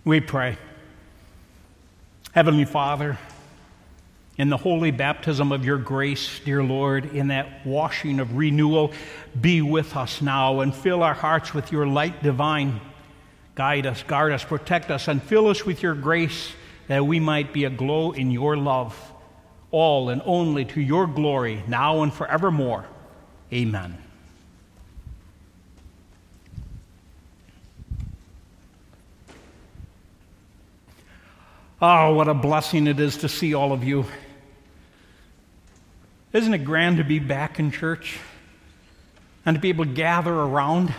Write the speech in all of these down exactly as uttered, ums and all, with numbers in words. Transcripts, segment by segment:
We pray. Heavenly Father, in the holy baptism of your grace, dear Lord, in that washing of renewal, be with us now and fill our hearts with your light divine. Guide us, guard us, protect us, and fill us with your grace that we might be aglow in your love, all and only to your glory, now and forevermore. Amen. Oh, what a blessing it is to see all of you. Isn't it grand to be back in church and to be able to gather around?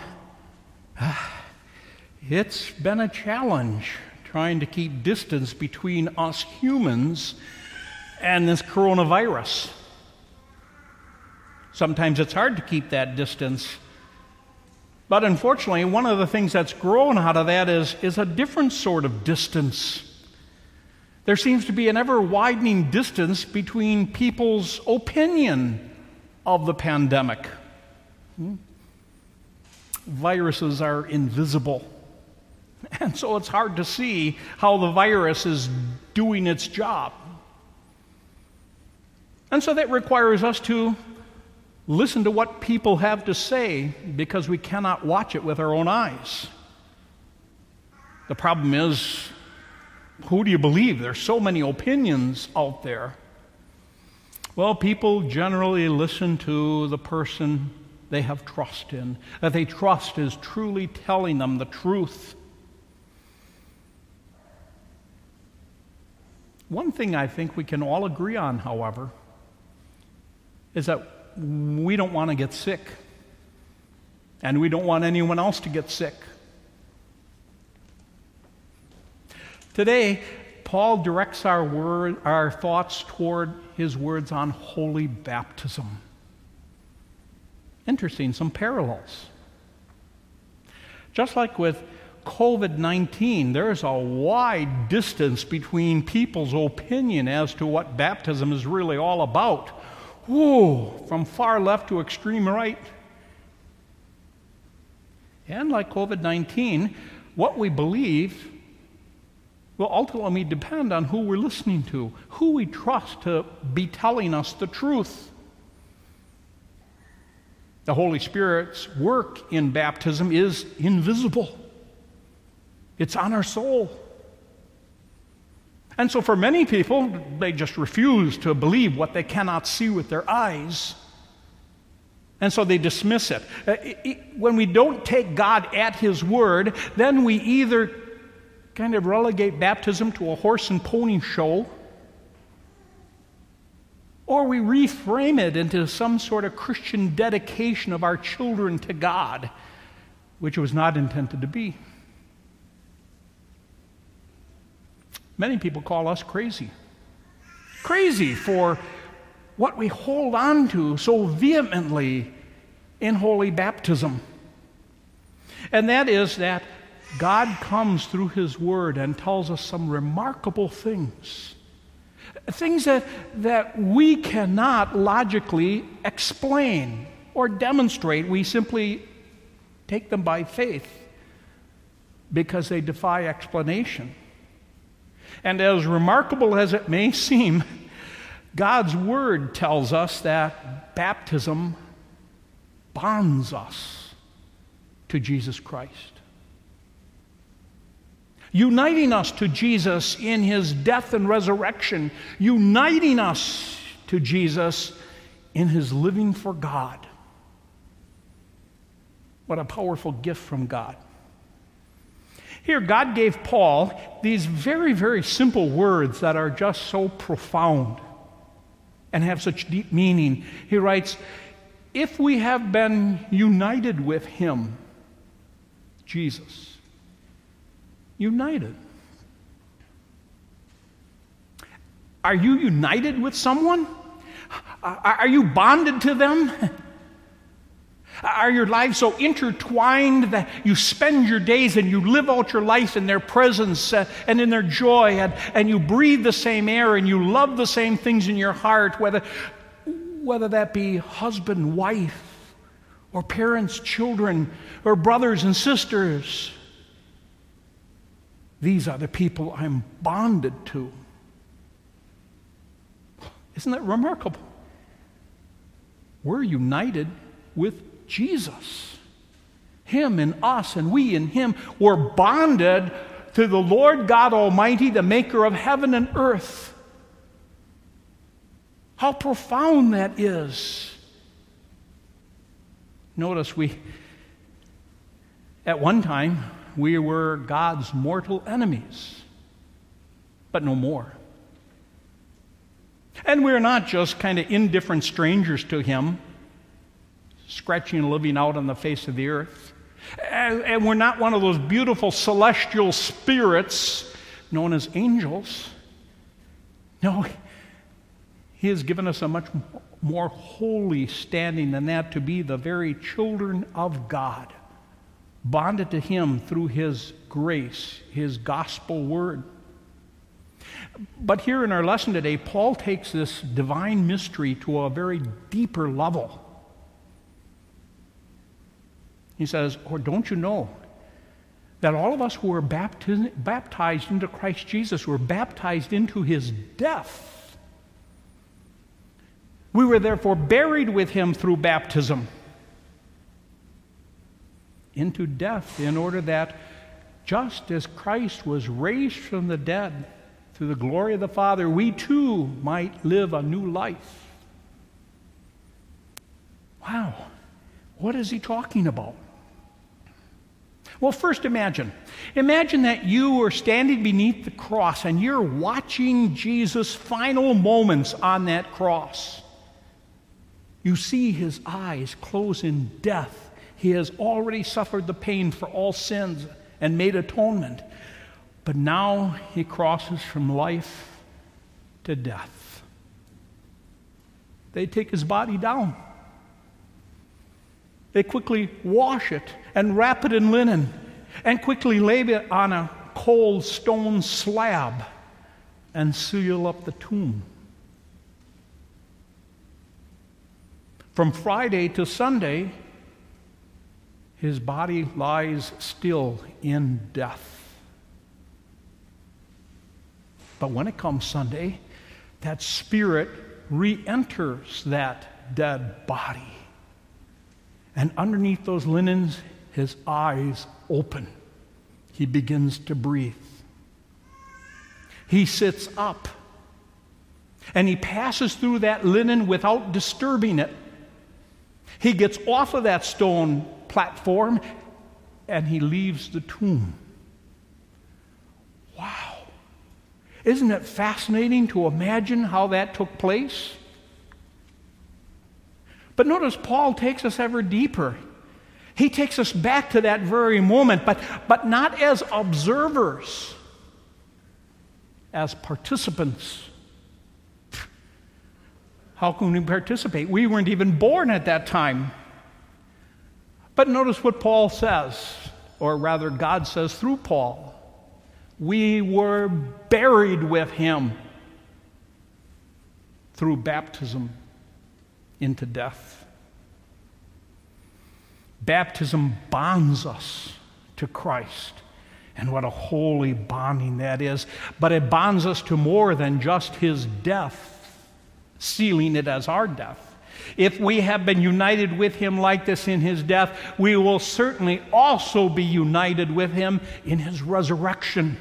It's been a challenge trying to keep distance between us humans and this coronavirus. Sometimes it's hard to keep that distance. But unfortunately, one of the things that's grown out of that is, is a different sort of distance. There seems to be an ever-widening distance between people's opinion of the pandemic. Hmm? Viruses are invisible, and so it's hard to see how the virus is doing its job. And so that requires us to listen to what people have to say because we cannot watch it with our own eyes. The problem is, who do you believe? There's so many opinions out there. Well, people generally listen to the person they have trust in, that they trust is truly telling them the truth. One thing I think we can all agree on, however, is that we don't want to get sick, and we don't want anyone else to get sick. Today, Paul directs our word, our thoughts toward his words on holy baptism. Interesting, some parallels. Just like with covid nineteen, there's a wide distance between people's opinion as to what baptism is really all about. Whoa, from far left to extreme right. And like covid nineteen, what we believe will ultimately depend on who we're listening to, who we trust to be telling us the truth. The Holy Spirit's work in baptism is invisible. It's on our soul. And so for many people, they just refuse to believe what they cannot see with their eyes. And so they dismiss it. When we don't take God at His word, then we either kind of relegate baptism to a horse and pony show, or we reframe it into some sort of Christian dedication of our children to God, which it was not intended to be. Many people call us crazy. Crazy for what we hold on to so vehemently in holy baptism. And that is that God comes through His Word and tells us some remarkable things. Things that, that we cannot logically explain or demonstrate. We simply take them by faith because they defy explanation. And as remarkable as it may seem, God's Word tells us that baptism bonds us to Jesus Christ, uniting us to Jesus in His death and resurrection, uniting us to Jesus in His living for God. What a powerful gift from God. Here, God gave Paul these very, very simple words that are just so profound and have such deep meaning. He writes, if we have been united with Him, Jesus, united. Are you united with someone? Are you bonded to them? Are your lives so intertwined that you spend your days and you live out your life in their presence uh, and in their joy, and, and you breathe the same air and you love the same things in your heart, whether, whether that be husband, wife, or parents, children, or brothers and sisters? These are the people I'm bonded to. Isn't that remarkable? We're united with Jesus. Him and us, and we in Him. We're bonded to the Lord God Almighty, the maker of heaven and earth. How profound that is. Notice we, at one time, we were God's mortal enemies, but no more. And we're not just kind of indifferent strangers to Him, scratching and living out on the face of the earth. And, and we're not one of those beautiful celestial spirits known as angels. No, He has given us a much more holy standing than that, to be the very children of God, bonded to Him through His grace, His gospel word. But here in our lesson today, Paul takes this divine mystery to a very deeper level. He says, or don't you know that all of us who were baptized, baptized into Christ Jesus were baptized into His death? We were therefore buried with Him through baptism into death, in order that just as Christ was raised from the dead through the glory of the Father, we too might live a new life. Wow, what is he talking about? Well, first imagine. Imagine that you are standing beneath the cross and you're watching Jesus' final moments on that cross. You see His eyes close in death. He has already suffered the pain for all sins and made atonement. But now He crosses from life to death. They take His body down. They quickly wash it and wrap it in linen and quickly lay it on a cold stone slab and seal up the tomb. From Friday to Sunday, His body lies still in death. But when it comes Sunday, that spirit re-enters that dead body. And underneath those linens, His eyes open. He begins to breathe. He sits up. And He passes through that linen without disturbing it. He gets off of that stone platform and He leaves the tomb. Wow. Isn't it fascinating to imagine how that took place? But notice Paul takes us ever deeper. He takes us back to that very moment, but, but not as observers, as participants. How can we participate? We weren't even born at that time. But notice what Paul says, or rather God says through Paul. We were buried with Him through baptism into death. Baptism bonds us to Christ. And what a holy bonding that is. But it bonds us to more than just His death, sealing it as our death. If we have been united with Him like this in His death, we will certainly also be united with Him in His resurrection.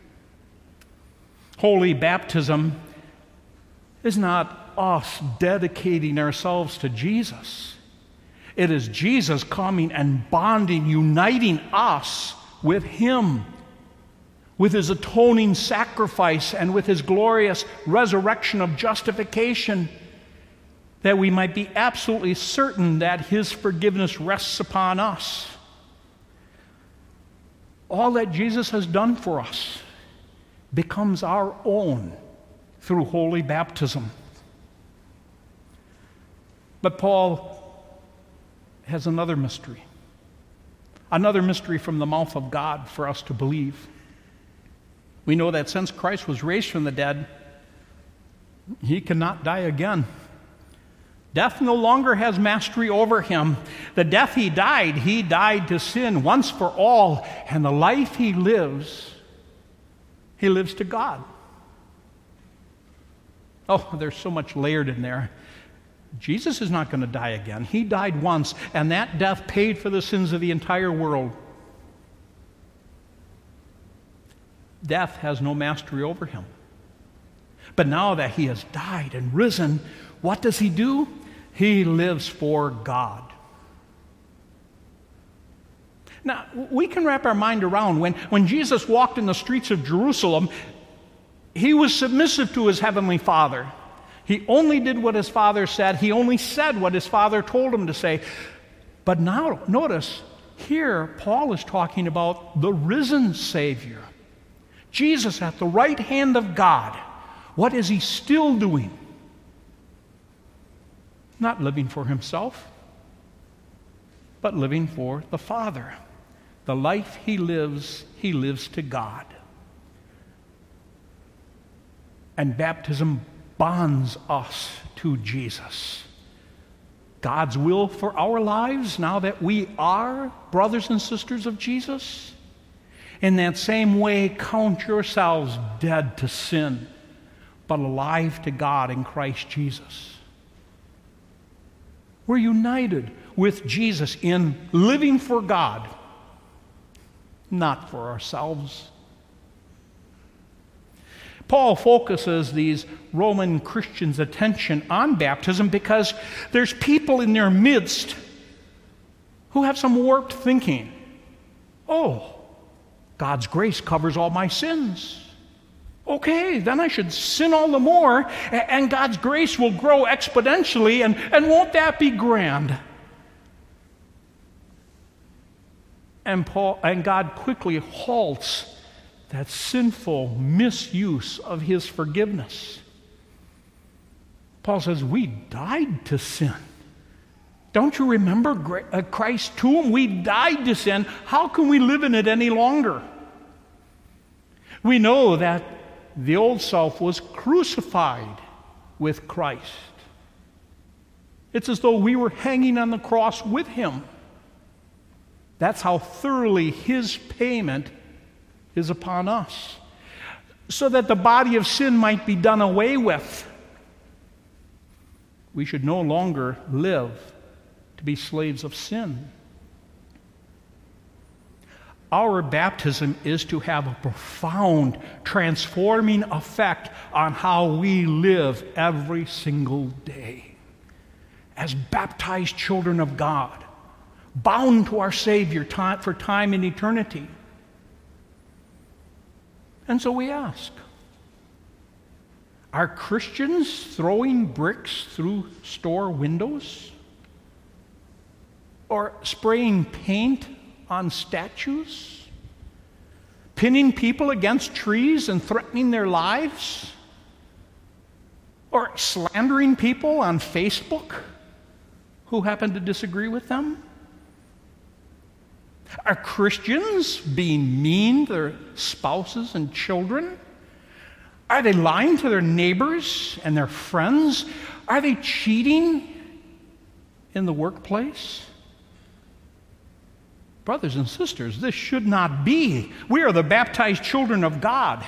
Holy baptism is not us dedicating ourselves to Jesus. It is Jesus coming and bonding, uniting us with Him, with His atoning sacrifice and with His glorious resurrection of justification, that we might be absolutely certain that His forgiveness rests upon us. All that Jesus has done for us becomes our own through holy baptism. But Paul has another mystery, another mystery from the mouth of God for us to believe. We know that since Christ was raised from the dead, He cannot die again. Death no longer has mastery over Him. The death He died, He died to sin once for all, and the life He lives He lives to God. Oh, there's so much layered in there. Jesus is not going to die again. He died once, and that death paid for the sins of the entire world. Death has no mastery over him. But now that he has died and risen, what does he do? He lives for God. Now, we can wrap our mind around when, when Jesus walked in the streets of Jerusalem, he was submissive to his heavenly Father. He only did what his Father said. He only said what his Father told him to say. But now, notice, here Paul is talking about the risen Savior. Jesus at the right hand of God. What is he still doing? Not living for himself, but living for the Father. The life he lives, he lives to God. And baptism bonds us to Jesus. God's will for our lives, now that we are brothers and sisters of Jesus. In that same way, count yourselves dead to sin, but alive to God in Christ Jesus. We're united with Jesus in living for God, not for ourselves. Paul focuses these Roman Christians' attention on baptism because there's people in their midst who have some warped thinking. Oh, God's grace covers all my sins. Okay, then I should sin all the more, and God's grace will grow exponentially, and, and won't that be grand? And Paul and God quickly halts that sinful misuse of his forgiveness. Paul says, we died to sin. Don't you remember Christ's tomb? We died to sin. How can we live in it any longer? We know that the old self was crucified with Christ. It's as though we were hanging on the cross with him. That's how thoroughly his payment is upon us, so that the body of sin might be done away with. We should no longer live to be slaves of sin. Our baptism is to have a profound, transforming effect on how we live every single day. As baptized children of God, bound to our Savior for time and eternity. And so we ask, are Christians throwing bricks through store windows? Or spraying paint on statues? Pinning people against trees and threatening their lives? Or slandering people on Facebook who happen to disagree with them? Are Christians being mean to their spouses and children? Are they lying to their neighbors and their friends? Are they cheating in the workplace? Brothers and sisters, this should not be. We are the baptized children of God.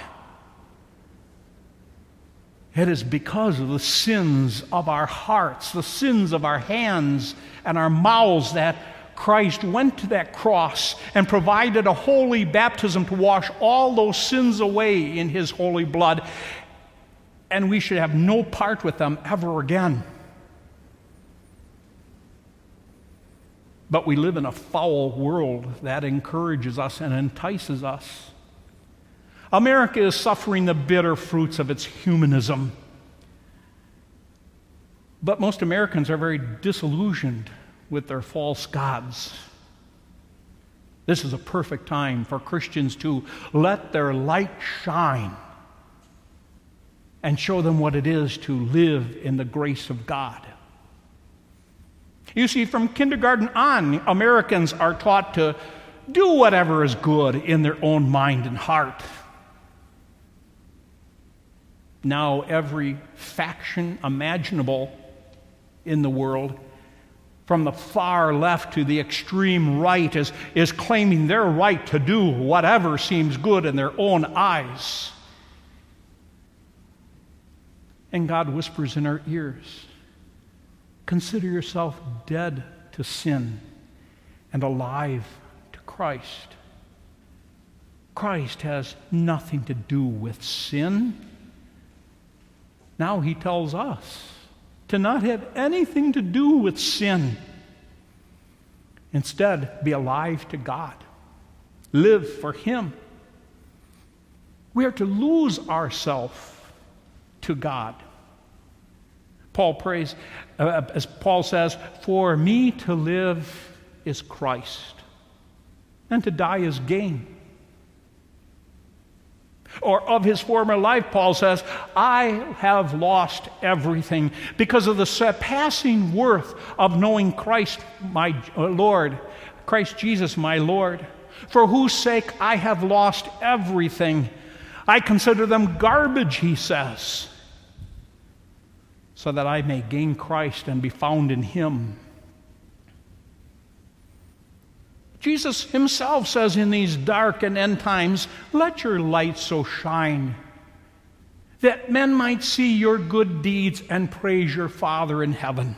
It is because of the sins of our hearts, the sins of our hands and our mouths, that Christ went to that cross and provided a holy baptism to wash all those sins away in his holy blood. And we should have no part with them ever again. But we live in a foul world that encourages us and entices us. America is suffering the bitter fruits of its humanism. But most Americans are very disillusioned with their false gods. This is a perfect time for Christians to let their light shine and show them what it is to live in the grace of God. You see, from kindergarten on, Americans are taught to do whatever is good in their own mind and heart. Now every faction imaginable in the world, from the far left to the extreme right, is, is claiming their right to do whatever seems good in their own eyes. And God whispers in our ears, consider yourself dead to sin and alive to Christ. Christ has nothing to do with sin. Now he tells us to not have anything to do with sin. Instead, be alive to God. Live for him. We are to lose ourselves to God. Paul prays, uh, as Paul says, for me to live is Christ, and to die is gain. Or of his former life, Paul says, I have lost everything because of the surpassing worth of knowing Christ, my Lord, Christ Jesus, my Lord, for whose sake I have lost everything. I consider them garbage, he says, so that I may gain Christ and be found in him. Jesus himself says in these dark and end times, let your light so shine that men might see your good deeds and praise your Father in heaven.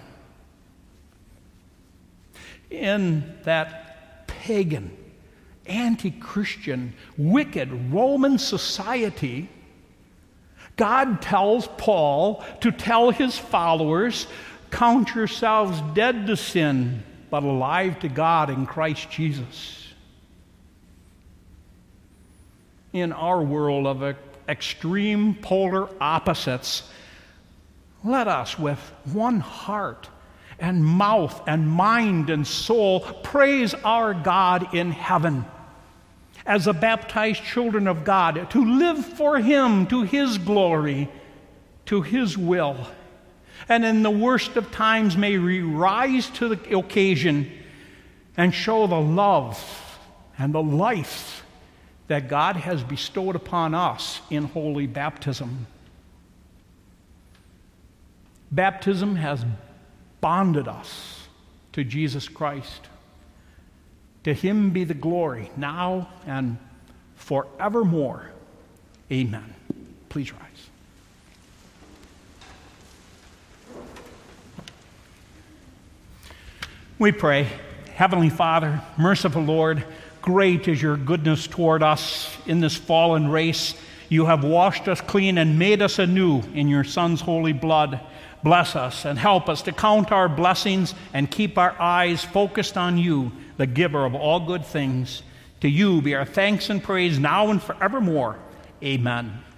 In that pagan, anti-Christian, wicked Roman society, God tells Paul to tell his followers, count yourselves dead to sin, but alive to God in Christ Jesus. In our world of extreme polar opposites, let us with one heart and mouth and mind and soul praise our God in heaven as the baptized children of God, to live for him, to his glory, to his will. And in the worst of times may we rise to the occasion and show the love and the life that God has bestowed upon us in holy baptism. Baptism has bonded us to Jesus Christ. To him be the glory, now and forevermore. Amen. Please rise. We pray. Heavenly Father, merciful Lord, great is your goodness toward us in this fallen race. You have washed us clean and made us anew in your Son's holy blood. Bless us and help us to count our blessings and keep our eyes focused on you, the giver of all good things. To you be our thanks and praise now and forevermore. Amen.